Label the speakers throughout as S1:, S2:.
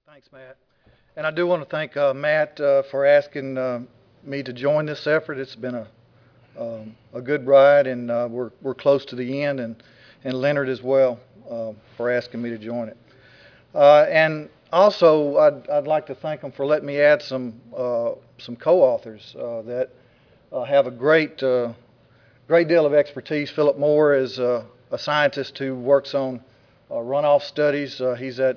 S1: Thanks, Matt. And I do want to thank Matt for asking me to join this effort. It's been a good ride, and we're close to the end, and Leonard as well for asking me to join it. And also, I'd like to thank them for letting me add some co-authors that have a great deal of expertise. Philip Moore is a scientist who works on runoff studies. He's at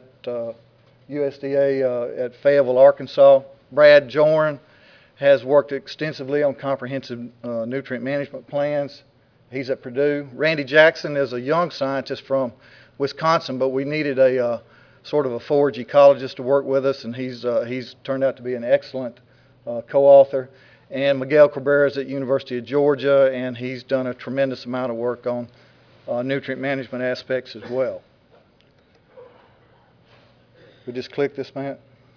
S1: USDA at Fayetteville, Arkansas. Brad Jorn has worked extensively on comprehensive nutrient management plans. He's at Purdue. Randy Jackson is a young scientist from Wisconsin, but we needed a sort of a forage ecologist to work with us, and he's turned out to be an excellent co-author. And Miguel Cabrera is at University of Georgia, and he's done a tremendous amount of work on nutrient management aspects as well. We just click this, Matt.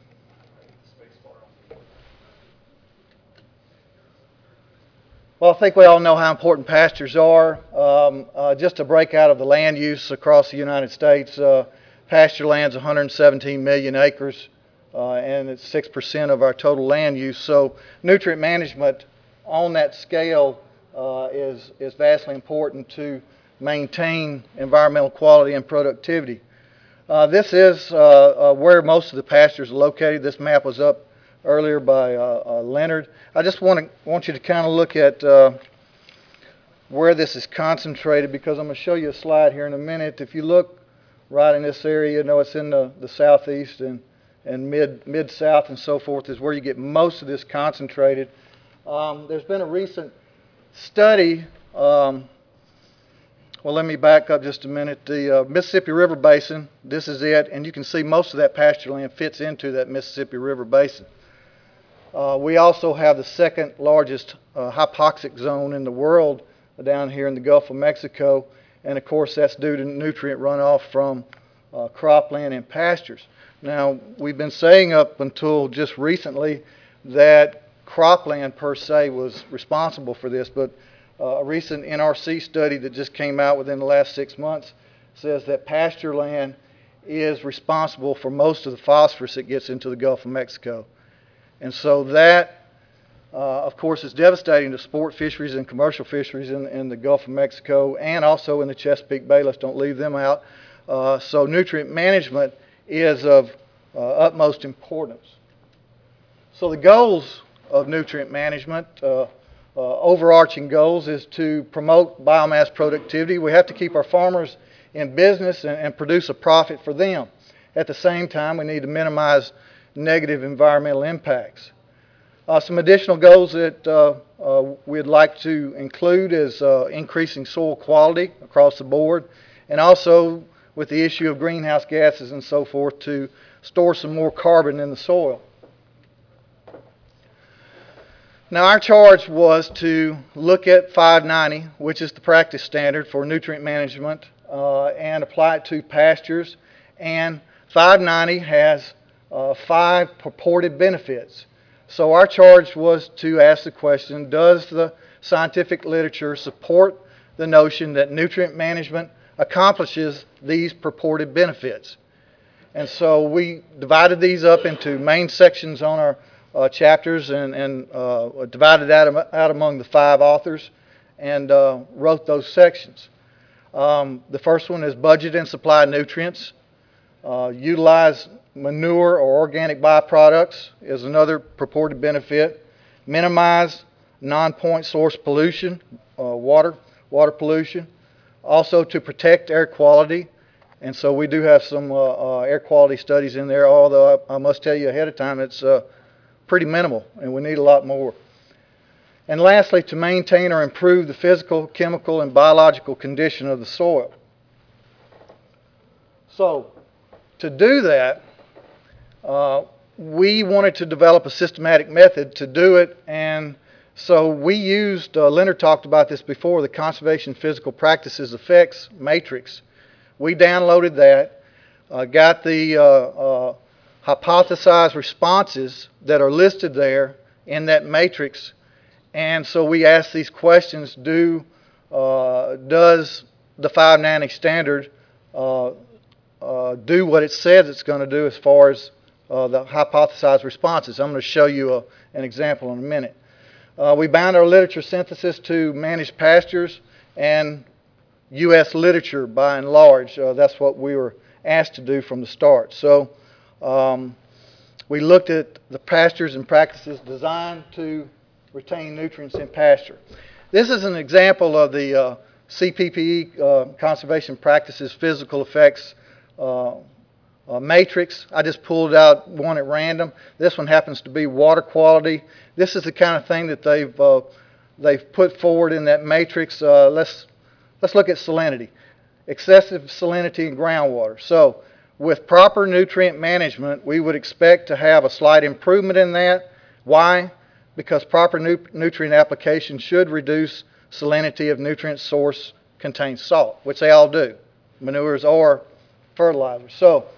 S1: Well, I think we all know how important pastures are. Just to break out of the land use across the United States, pasture land's 117 million acres, and it's 6% of our total land use. So nutrient management on that scale is vastly important to maintain environmental quality and productivity. This is where most of the pastures are located. This map was up earlier by Leonard. I just want you to kind of look at where this is concentrated, because I'm going to show you a slide here in a minute. If you look right in this area, you know it's in the southeast and mid-south and so forth is where you get most of this concentrated. There's been a recent study. Well, let me back up just a minute. The Mississippi River Basin, this is it, and you can see most of that pasture land fits into that Mississippi River Basin. We also have the second largest hypoxic zone in the world down here in the Gulf of Mexico, and of course that's due to nutrient runoff from cropland and pastures. Now, we've been saying up until just recently that cropland per se was responsible for this, but a recent NRC study that just came out within the last 6 months says that pasture land is responsible for most of the phosphorus that gets into the Gulf of Mexico. And so that, of course, is devastating to sport fisheries and commercial fisheries in the Gulf of Mexico and also in the Chesapeake Bay. Let's don't leave them out. So nutrient management is of utmost importance. So the goals of nutrient management, overarching goals, is to promote biomass productivity. We have to keep our farmers in business and produce a profit for them. At the same time, we need to minimize negative environmental impacts. Some additional goals that we'd like to include is increasing soil quality across the board, and also with the issue of greenhouse gases and so forth, to store some more carbon in the soil. Now, our charge was to look at 590, which is the practice standard for nutrient management, and apply it to pastures. And 590 has 5 purported benefits. So our charge was to ask the question, does the scientific literature support the notion that nutrient management accomplishes these purported benefits? And so we divided these up into main sections on our chapters and divided that out among the 5 authors and wrote those sections. The first one is budget and supply nutrients. Utilize manure or organic byproducts is another purported benefit. Minimize non-point source pollution, water pollution. Also to protect air quality. And so we do have some air quality studies in there, although I must tell you ahead of time it's pretty minimal, and we need a lot more. And lastly, to maintain or improve the physical, chemical, and biological condition of the soil. So, to do that, we wanted to develop a systematic method to do it, and so we used, Leonard talked about this before, the Conservation Physical Practices Effects Matrix. We downloaded that, got the hypothesized responses that are listed there in that matrix, and so we asked these questions: does the 590 standard do what it says it's going to do as far as the hypothesized responses. I'm going to show you an example in a minute. We bound our literature synthesis to managed pastures and U.S. literature by and large. That's what we were asked to do from the start. So we looked at the pastures and practices designed to retain nutrients in pasture. This is an example of the CPPE Conservation Practices Physical Effects matrix. I just pulled out one at random. This one happens to be water quality. This is the kind of thing that they've put forward in that matrix. Let's look at salinity. Excessive salinity in groundwater. So with proper nutrient management, we would expect to have a slight improvement in that. Why? Because proper nutrient application should reduce salinity if nutrient source contains salt, which they all do, manures or fertilizers.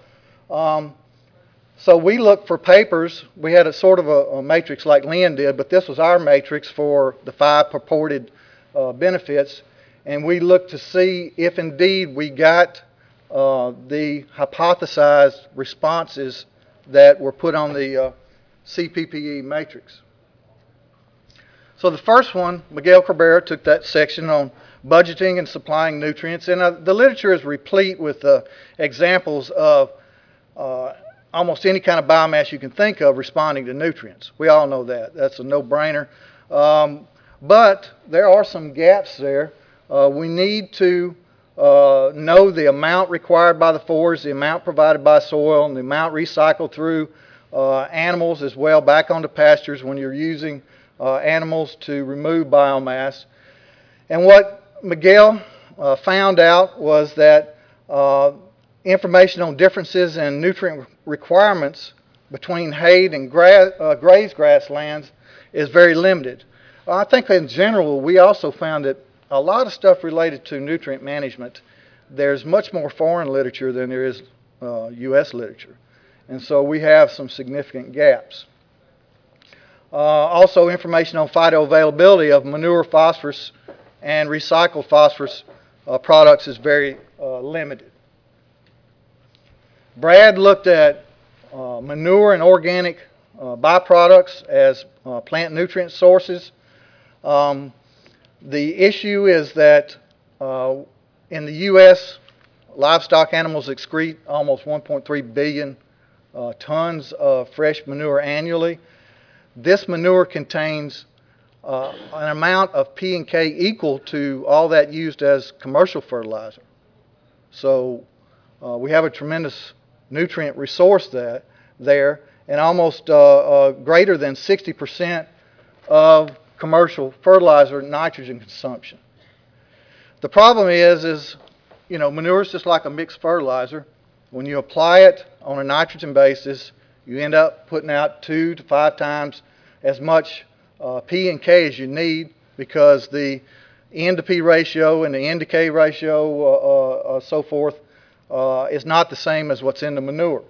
S1: So we looked for papers. We had a sort of a matrix like Lynn did, but this was our matrix for the 5 purported benefits, and we looked to see if indeed we got the hypothesized responses that were put on the CPPE matrix. So the first one, Miguel Cabrera took that section on budgeting and supplying nutrients, and the literature is replete with examples of almost any kind of biomass you can think of responding to nutrients. We all know that. That's a no-brainer. But there are some gaps there. We need to know the amount required by the forage, the amount provided by soil, and the amount recycled through animals as well back onto pastures when you're using animals to remove biomass. And what Miguel found out was that information on differences in nutrient requirements between hayed and grazed grasslands is very limited. I think in general we also found that a lot of stuff related to nutrient management, there's much more foreign literature than there is U.S. literature. And so we have some significant gaps. Also, information on phytoavailability of manure, phosphorus, and recycled phosphorus products is very limited. Brad looked at manure and organic byproducts as plant nutrient sources. The issue is that in the U.S., livestock animals excrete almost 1.3 billion tons of fresh manure annually. This manure contains an amount of P and K equal to all that used as commercial fertilizer. So we have a tremendous nutrient resource there, and almost greater than 60% of commercial fertilizer nitrogen consumption. The problem is manure is just like a mixed fertilizer. When you apply it on a nitrogen basis, you end up putting out 2 to 5 times as much P and K as you need, because the N to P ratio and the N to K ratio, so forth, is not the same as what's in the manure.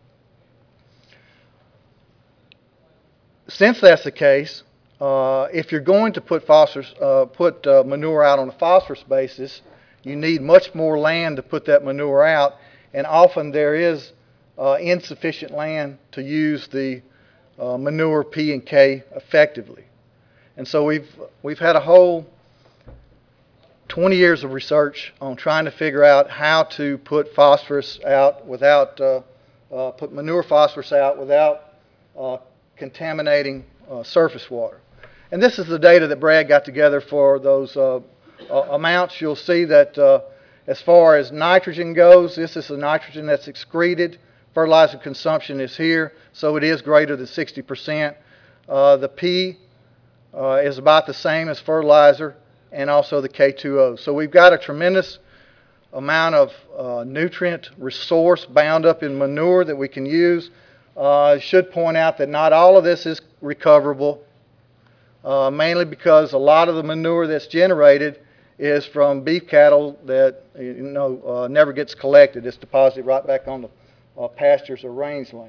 S1: Since that's the case, if you're going to put manure out on a phosphorus basis, you need much more land to put that manure out, and often there is insufficient land to use the manure P and K effectively. And so we've had a whole 20 years of research on trying to figure out how to put phosphorus out without put manure phosphorus out without contaminating surface water. And this is the data that Brad got together for those amounts. You'll see that as far as nitrogen goes, this is the nitrogen that's excreted. Fertilizer consumption is here, so it is greater than 60%. The P is about the same as fertilizer, and also the K2O. So we've got a tremendous amount of nutrient resource bound up in manure that we can use. I should point out that not all of this is recoverable, mainly because a lot of the manure that's generated is from beef cattle that never gets collected. It's deposited right back on the pastures or rangeland.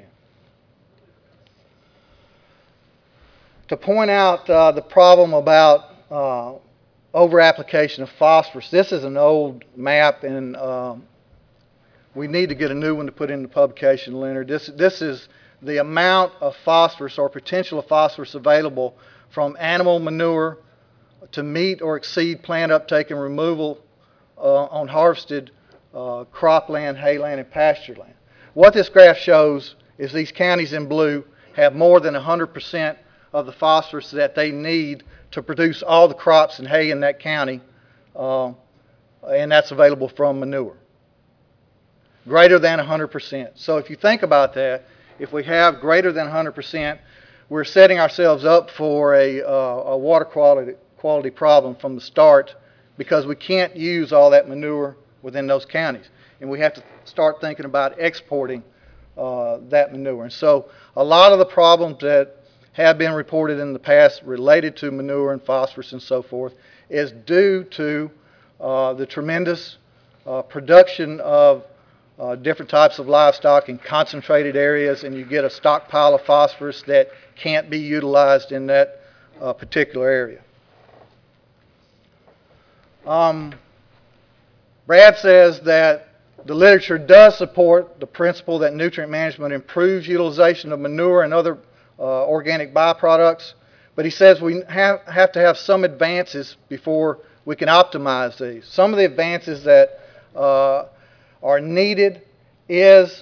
S1: To point out the problem about over-application of phosphorus, this is an old map, and we need to get a new one to put in the publication, Leonard. This is the amount of phosphorus or potential of phosphorus available from animal manure to meet or exceed plant uptake and removal on harvested cropland, hayland, and pasture land. What this graph shows is these counties in blue have more than 100% of the phosphorus that they need to produce all the crops and hay in that county, and that's available from manure. Greater than 100%. So if you think about that, if we have greater than 100%, we're setting ourselves up for a water quality problem from the start, because we can't use all that manure within those counties. And we have to start thinking about exporting that manure. And so a lot of the problems that have been reported in the past related to manure and phosphorus and so forth is due to the tremendous production of different types of livestock in concentrated areas, and you get a stockpile of phosphorus that can't be utilized in that particular area. Brad says that the literature does support the principle that nutrient management improves utilization of manure and other organic byproducts, but he says we have to have some advances before we can optimize these. Some of the advances that are needed is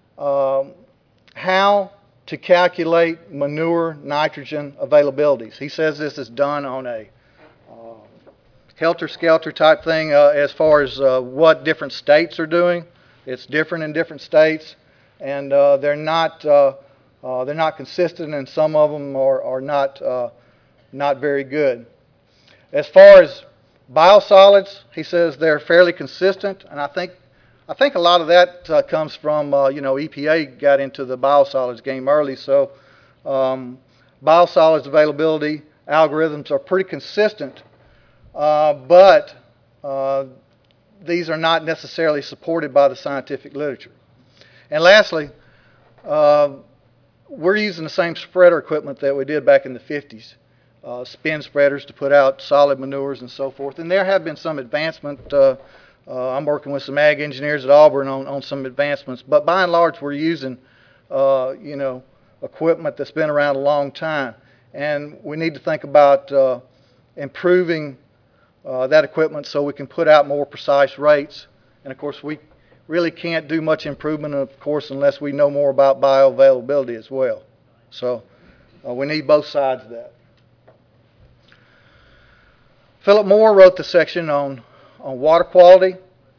S1: how to calculate manure nitrogen availabilities. He says this is done on a helter-skelter type thing as far as what different states are doing. It's different in different states, and they're not consistent, and some of them are not very good. As far as biosolids, he says they're fairly consistent, and I think a lot of that comes from EPA got into the biosolids game early, so biosolids availability algorithms are pretty consistent. But these are not necessarily supported by the scientific literature. And lastly, we're using the same spreader equipment that we did back in the 50s, spin spreaders to put out solid manures and so forth. And there have been some advancement. I'm working with some ag engineers at Auburn on some advancements. But by and large, we're using equipment that's been around a long time. And we need to think about improving that equipment so we can put out more precise rates. And of course, we really can't do much improvement, of course, unless we know more about bioavailability as well. So we need both sides of that. Philip Moore wrote the section on water quality,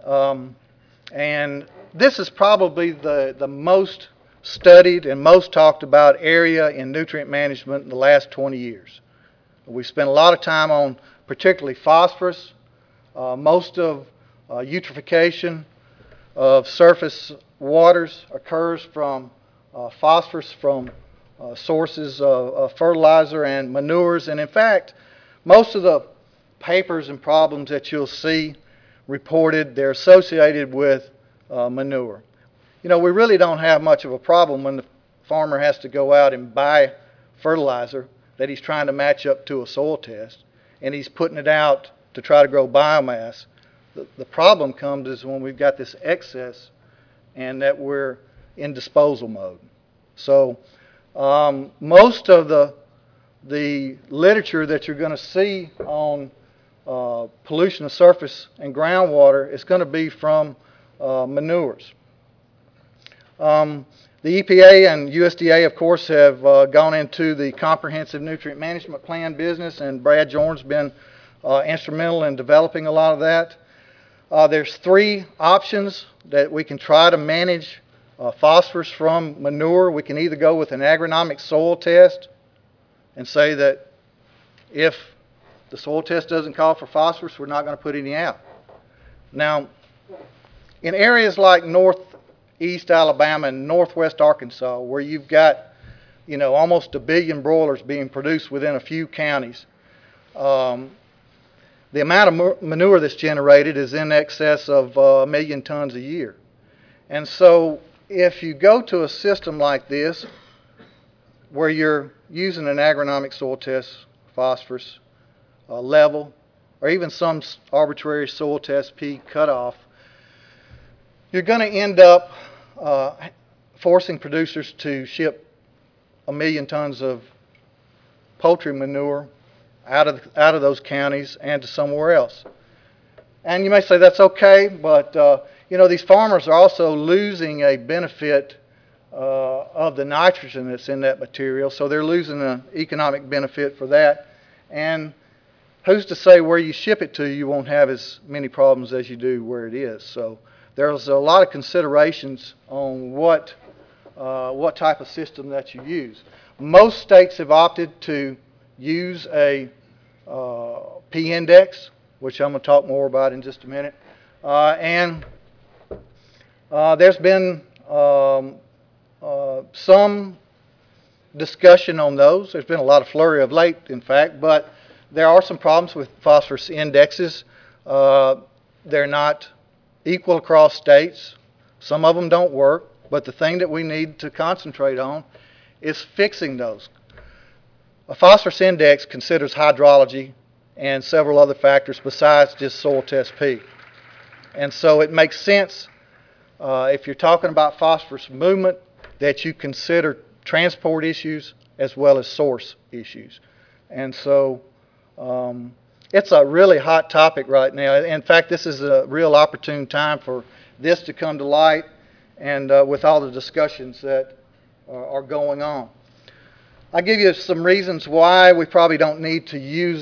S1: and this is probably the most studied and most talked about area in nutrient management in the last 20 years. We spent a lot of time on particularly phosphorus. Most of eutrophication of surface waters occurs from phosphorus from sources of fertilizer and manures. And in fact, most of the papers and problems that you'll see reported, they're associated with manure. We really don't have much of a problem when the farmer has to go out and buy fertilizer that he's trying to match up to a soil test, and he's putting it out to try to grow biomass. The problem comes is when we've got this excess and that we're in disposal mode. So most of the literature that you're going to see on pollution of surface and groundwater is going to be from manures. The EPA and USDA, of course, have gone into the comprehensive nutrient management plan business, and Brad Jorn's been instrumental in developing a lot of that. There's 3 options that we can try to manage phosphorus from manure. We can either go with an agronomic soil test and say that if the soil test doesn't call for phosphorus, we're not going to put any out. Now, in areas like northeast Alabama and northwest Arkansas, where you've got almost 1 billion broilers being produced within a few counties, the amount of manure that's generated is in excess of 1 million tons a year. And so if you go to a system like this where you're using an agronomic soil test, phosphorus level, or even some arbitrary soil test P cutoff, you're going to end up forcing producers to ship 1 million tons of poultry manure out of those counties and to somewhere else. And you may say that's okay, but these farmers are also losing a benefit of the nitrogen that's in that material, so they're losing an economic benefit for that. And who's to say where you ship it to, you won't have as many problems as you do where it is. So there's a lot of considerations on what type of system that you use. Most states have opted to use a P-index, which I'm going to talk more about in just a minute. And there's been some discussion on those. There's been a lot of flurry of late, in fact, but there are some problems with phosphorus indexes. They're not equal across states. Some of them don't work, but the thing that we need to concentrate on is fixing those. A phosphorus index considers hydrology and several other factors besides just soil test P. And so it makes sense if you're talking about phosphorus movement that you consider transport issues as well as source issues. And so it's a really hot topic right now. In fact, this is a real opportune time for this to come to light and with all the discussions that are going on. I'll give you some reasons why we probably don't need to use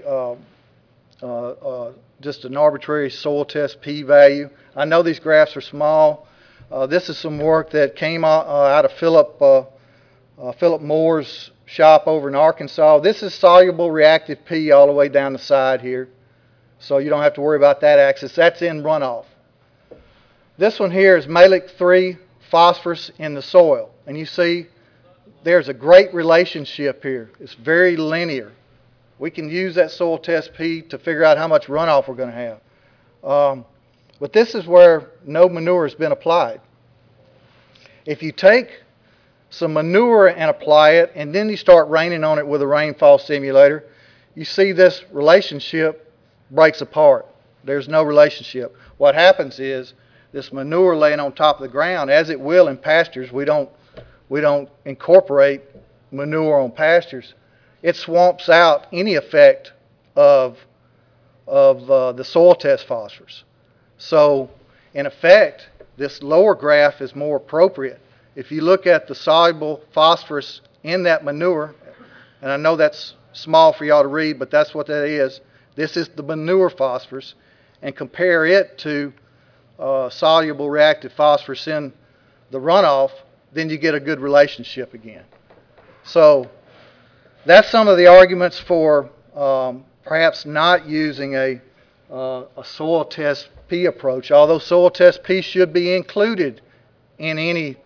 S1: just an arbitrary soil test P value. I know these graphs are small. This is some work that came out of Philip Moore's shop over in Arkansas. This is soluble reactive P all the way down the side here, so you don't have to worry about that axis. That's in runoff. This one here is Mehlich 3 phosphorus in the soil, and you see there's a great relationship here. It's very linear. We can use that soil test P to figure out how much runoff we're going to have. But this is where no manure has been applied. If you take some manure and apply it, and then you start raining on it with a rainfall simulator, you see this relationship breaks apart. There's no relationship. What happens is this manure laying on top of the ground, as it will in pastures, we don't incorporate manure on pastures. It swamps out any effect of the soil test phosphorus. So in effect, this lower graph is more appropriate. If you look at the soluble phosphorus in that manure, and I know that's small for y'all to read, but that's what that is. This is the manure phosphorus, and compare it to soluble reactive phosphorus in the runoff, then you get a good relationship again. So that's some of the arguments for perhaps not using a soil test P approach, although soil test P should be included in any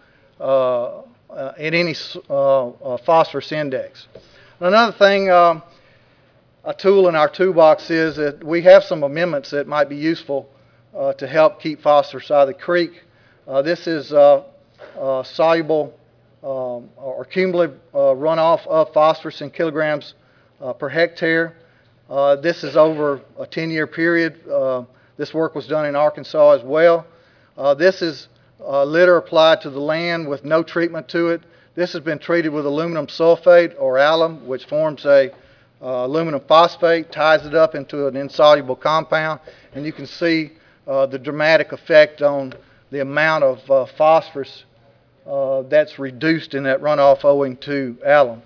S1: phosphorus index. Another thing, a tool in our toolbox is that we have some amendments that might be useful to help keep phosphorus out of the creek. This is soluble or cumulative runoff of phosphorus in kilograms per hectare. This is over a 10-year period. This work was done in Arkansas as well. This is litter applied to the land with no treatment to it. This has been treated with aluminum sulfate or alum, which forms a aluminum phosphate, ties it up into an insoluble compound, and you can see the dramatic effect on the amount of phosphorus that's reduced in that runoff owing to alum.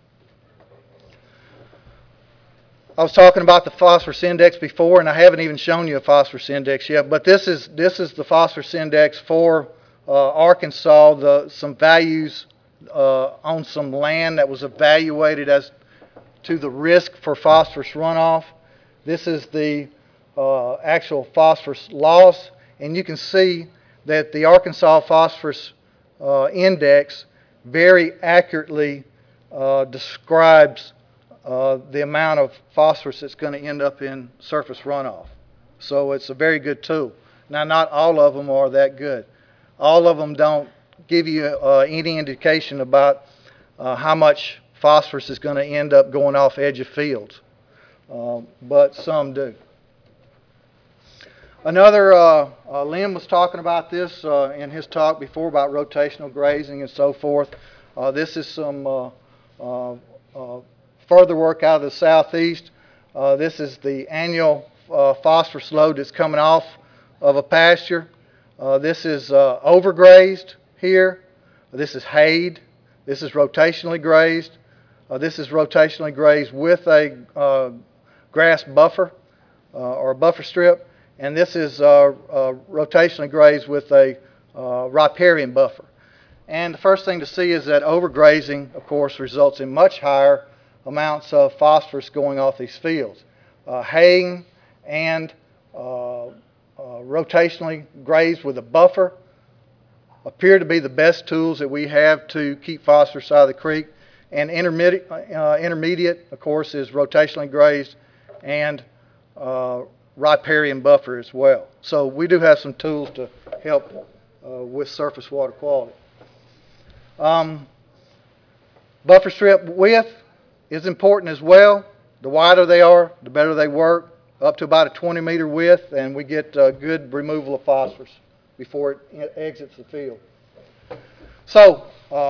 S1: I was talking about the phosphorus index before, and I haven't even shown you a phosphorus index yet, but this is the phosphorus index for Arkansas, some values on some land that was evaluated as to the risk for phosphorus runoff. This is the actual phosphorus loss, and you can see that the Arkansas phosphorus index very accurately describes the amount of phosphorus that's going to end up in surface runoff. So it's a very good tool. Now, not all of them are that good. All of them don't give you any indication about how much phosphorus is going to end up going off edge of fields, but some do. Another, Lynn was talking about this in his talk before about rotational grazing and so forth. This is some further work out of the southeast. This is the annual phosphorus load that's coming off of a pasture. This is overgrazed here. This is hayed. This is rotationally grazed. This is rotationally grazed with a grass buffer or a buffer strip. And this is rotationally grazed with a riparian buffer. And the first thing to see is that overgrazing, of course, results in much higher amounts of phosphorus going off these fields. Haying and rotationally grazed with a buffer appear to be the best tools that we have to keep phosphorus out of the creek. And intermediate, of course, is rotationally grazed and riparian buffer as well. So we do have some tools to help with surface water quality. Buffer strip width is important as well. The wider they are, the better they work, up to about a 20-meter width, and we get good removal of phosphorus before it exits the field. So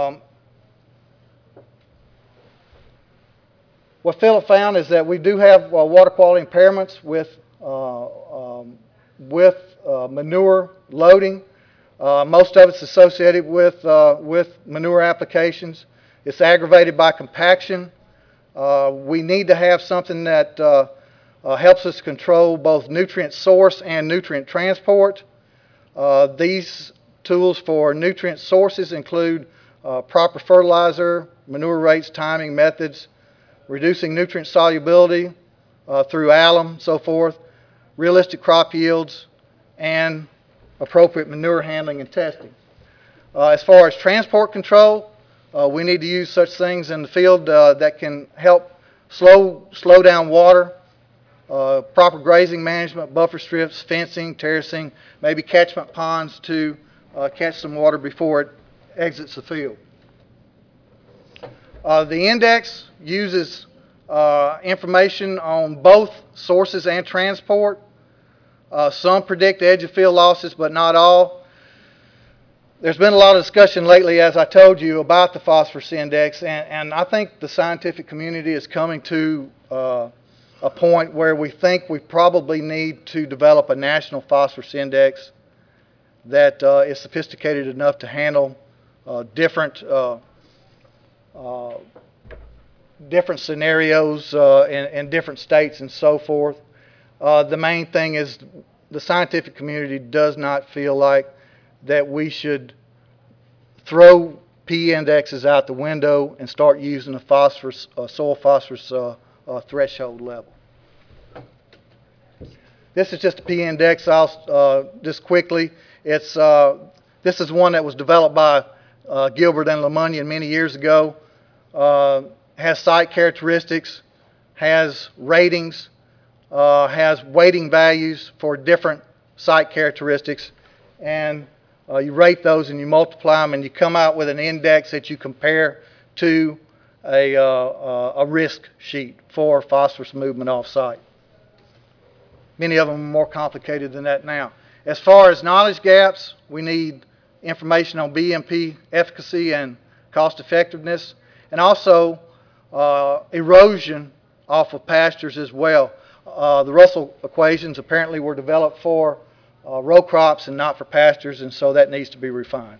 S1: what Philip found is that we do have water quality impairments with manure loading. Most of it's associated with manure applications. It's aggravated by compaction. We need to have something that helps us control both nutrient source and nutrient transport. These tools for nutrient sources include proper fertilizer, manure rates, timing, methods, reducing nutrient solubility through alum, so forth, realistic crop yields, and appropriate manure handling and testing. As far as transport control, we need to use such things in the field that can help slow down water, proper grazing management, buffer strips, fencing, terracing, maybe catchment ponds to catch some water before it exits the field. The index uses information on both sources and transport. Some predict edge of field losses, but not all. There's been a lot of discussion lately, as I told you, about the phosphorus index, and I think the scientific community is coming to a point where we think we probably need to develop a national phosphorus index that is sophisticated enough to handle different scenarios in different states and so forth. The main thing is the scientific community does not feel like that we should throw P indexes out the window and start using a phosphorus, soil phosphorus threshold level. This is just a P index. Just quickly, this is one that was developed by Gilbert and Lemonnier many years ago. Has site characteristics, has ratings, has weighting values for different site characteristics, and you rate those and you multiply them and you come out with an index that you compare to a risk sheet for phosphorus movement off site. Many of them are more complicated than that now. As far as knowledge gaps, we need information on BMP efficacy and cost effectiveness, and also erosion off of pastures as well. The Russell equations apparently were developed for row crops and not for pastures, and so that needs to be refined.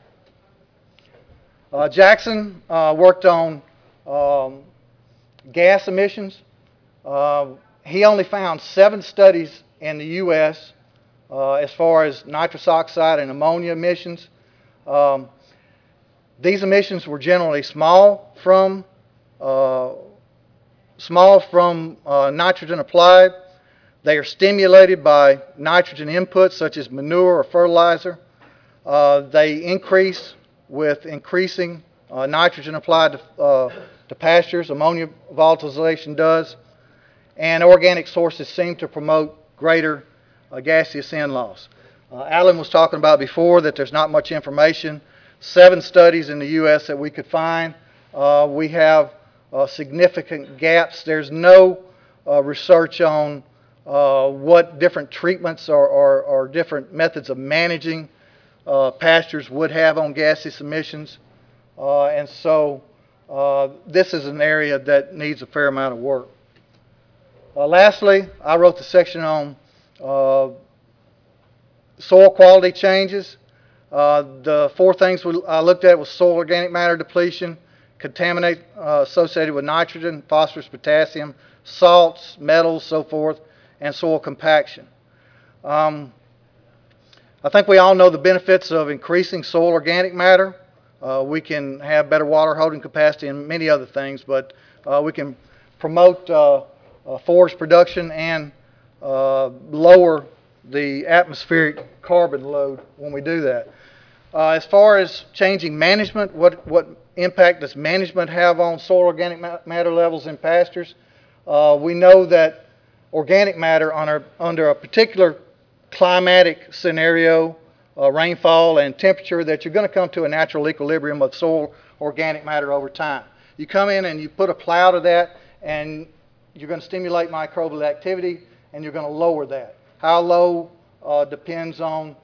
S1: Jackson worked on gas emissions. He only found 7 studies in the U.S. As far as nitrous oxide and ammonia emissions. These emissions were generally small from nitrogen applied. They are stimulated by nitrogen inputs such as manure or fertilizer. They increase with increasing nitrogen applied to pastures. Ammonia volatilization does. And organic sources seem to promote greater gaseous end loss. Alan was talking about before that there's not much information. 7 studies in the U.S. that we could find. We have significant gaps. There's no research on what different treatments or different methods of managing pastures would have on gaseous emissions. And so this is an area that needs a fair amount of work. Lastly, I wrote the section on soil quality changes. The four things I looked at was soil organic matter depletion, contaminate associated with nitrogen, phosphorus, potassium, salts, metals, so forth, and soil compaction. I think we all know the benefits of increasing soil organic matter. We can have better water holding capacity and many other things, but we can promote forest production and lower the atmospheric carbon load when we do that. As far as changing management, what impact does management have on soil organic matter levels in pastures? We know that organic matter under a particular climatic scenario, rainfall and temperature, that you're going to come to a natural equilibrium of soil organic matter over time. You come in and you put a plow to that, and you're going to stimulate microbial activity, and you're going to lower that. How low depends on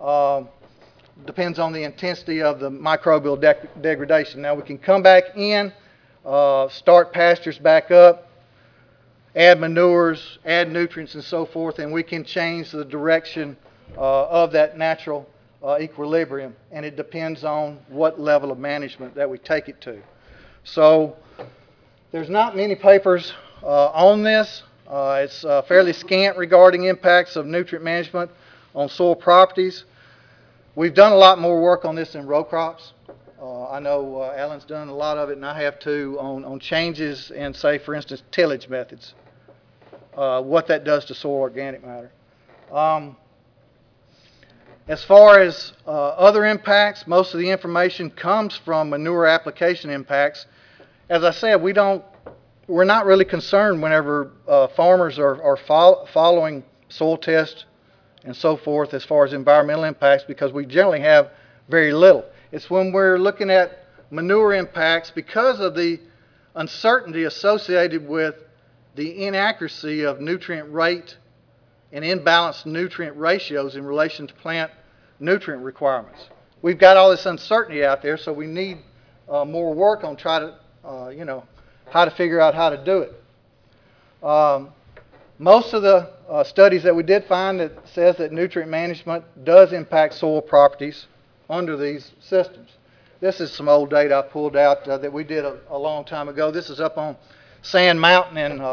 S1: the intensity of the microbial degradation. Now we can come back in, start pastures back up, add manures, add nutrients and so forth, and we can change the direction of that natural equilibrium, and it depends on what level of management that we take it to. So there's not many papers on this. It's fairly scant regarding impacts of nutrient management on soil properties. We've done a lot more work on this in row crops. I know Alan's done a lot of it, and I have too, on changes in, say, for instance, tillage methods, what that does to soil organic matter. As far as other impacts, most of the information comes from manure application impacts. As I said, we're not really concerned whenever farmers are following soil tests and so forth as far as environmental impacts, because we generally have very little. It's when we're looking at manure impacts, because of the uncertainty associated with the inaccuracy of nutrient rate and imbalanced nutrient ratios in relation to plant nutrient requirements. We've got all this uncertainty out there, so we need more work on how to figure out how to do it. Most of the studies that we did find that says that nutrient management does impact soil properties under these systems. This is some old data I pulled out that we did a long time ago. This is up on Sand Mountain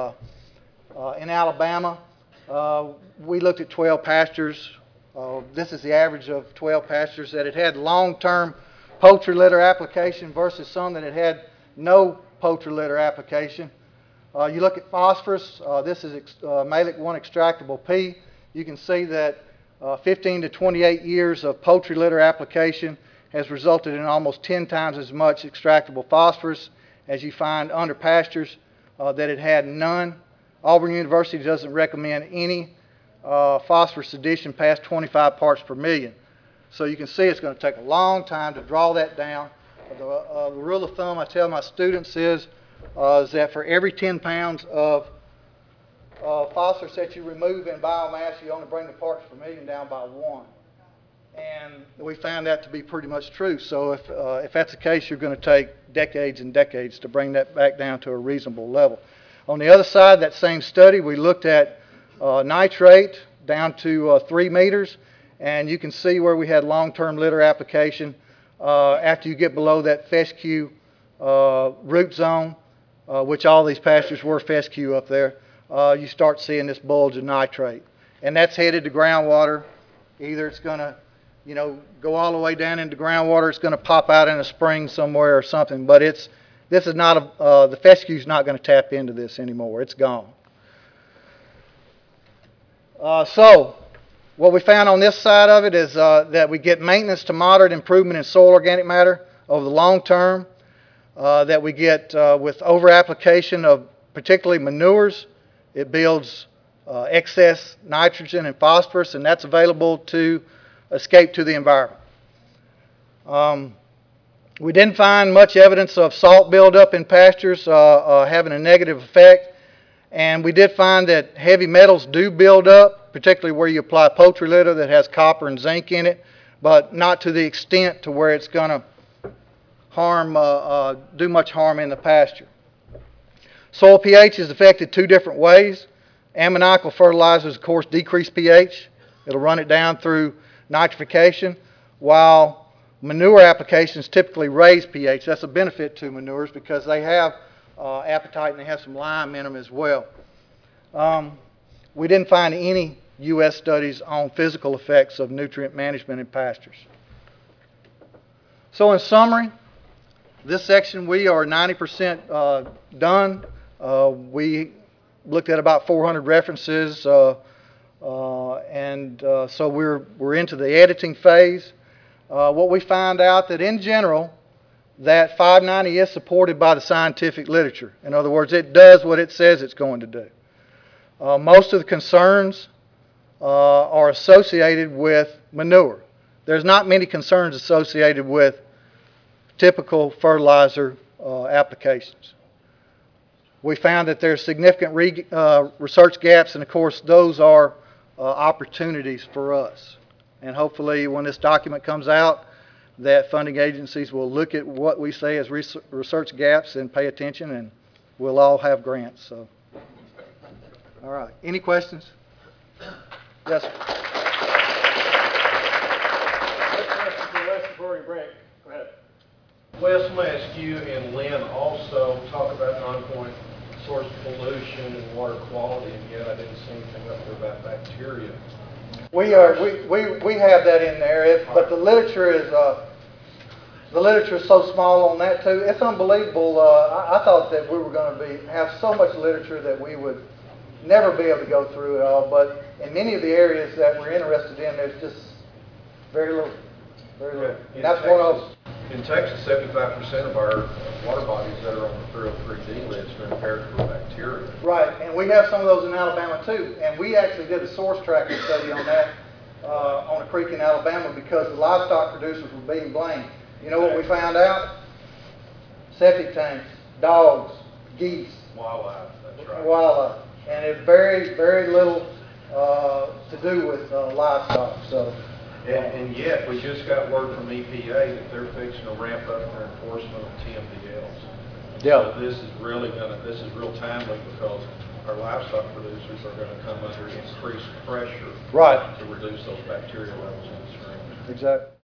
S1: in Alabama. We looked at 12 pastures. This is the average of 12 pastures that had long-term poultry litter application versus some that had no poultry litter application. You look at phosphorus. This is Mehlich 1 extractable P. You can see that 15 to 28 years of poultry litter application has resulted in almost 10 times as much extractable phosphorus as you find under pastures that it had none. Auburn University doesn't recommend any phosphorus addition past 25 parts per million. So you can see it's going to take a long time to draw that down. The rule of thumb I tell my students is that for every 10 pounds of phosphorus that you remove in biomass, you only bring the parts per million down by 1. And we found that to be pretty much true. So if that's the case, you're going to take decades and decades to bring that back down to a reasonable level. On the other side, that same study, we looked at nitrate down to 3 meters, and you can see where we had long-term litter application. After you get below that fescue root zone, which all these pastures were fescue up there, you start seeing this bulge of nitrate. And that's headed to groundwater. Either it's going to go all the way down into groundwater, it's going to pop out in a spring somewhere or something, but this is not the fescue is not going to tap into this anymore. It's gone. So what we found on this side of it is that we get maintenance to moderate improvement in soil organic matter over the long term, that we get with over-application of particularly manures. It builds excess nitrogen and phosphorus, and that's available to escape to the environment. We didn't find much evidence of salt buildup in pastures having a negative effect, and we did find that heavy metals do build up, particularly where you apply poultry litter that has copper and zinc in it, but not to the extent to where it's going to do much harm in the pasture. Soil pH is affected two different ways. Ammoniacal fertilizers, of course, decrease pH. It'll run it down through nitrification, while manure applications typically raise pH. That's a benefit to manures because they have appetite and they have some lime in them as well. We didn't find any U.S. studies on physical effects of nutrient management in pastures. So in summary, this section we are 90% done. We looked at about 400 references, so we're into the editing phase. What we found out that in general, that 590 is supported by the scientific literature. In other words, it does what it says it's going to do. Most of the concerns are associated with manure. There's not many concerns associated with typical fertilizer applications. We found that there's significant research gaps, and of course those are opportunities for us. And hopefully when this document comes out, that funding agencies will look at what we say as research gaps and pay attention, and we'll all have grants. So, all right. Any questions? Yes, sir.
S2: Before we break, go ahead. Wes, I'm going to ask you and Lynn also talk about non-point source pollution and water quality, and yet I didn't see anything up there about bacteria.
S1: We have that in there, but the literature is so small on that too. It's unbelievable. I thought that we were going to have so much literature that we would never be able to go through it all. But in many of the areas that we're interested in, there's just very little, very little. And that's one of them.
S2: In Texas, 75% of our water bodies that are on the 303D list are impaired for bacteria.
S1: Right, and we have some of those in Alabama too. And we actually did a source tracking study on that on a creek in Alabama because the livestock producers were being blamed. You know what we found out? Septic tanks, dogs, geese.
S2: Wildlife, that's right.
S1: Wildlife. And it's very, very little to do with livestock. So.
S2: And yet, we just got word from EPA that they're fixing to ramp up their enforcement of TMDLs.
S1: Yeah.
S2: So this is real timely because our livestock producers are going to come under increased pressure
S1: right.
S2: to reduce those bacteria levels in the stream.
S1: Exactly.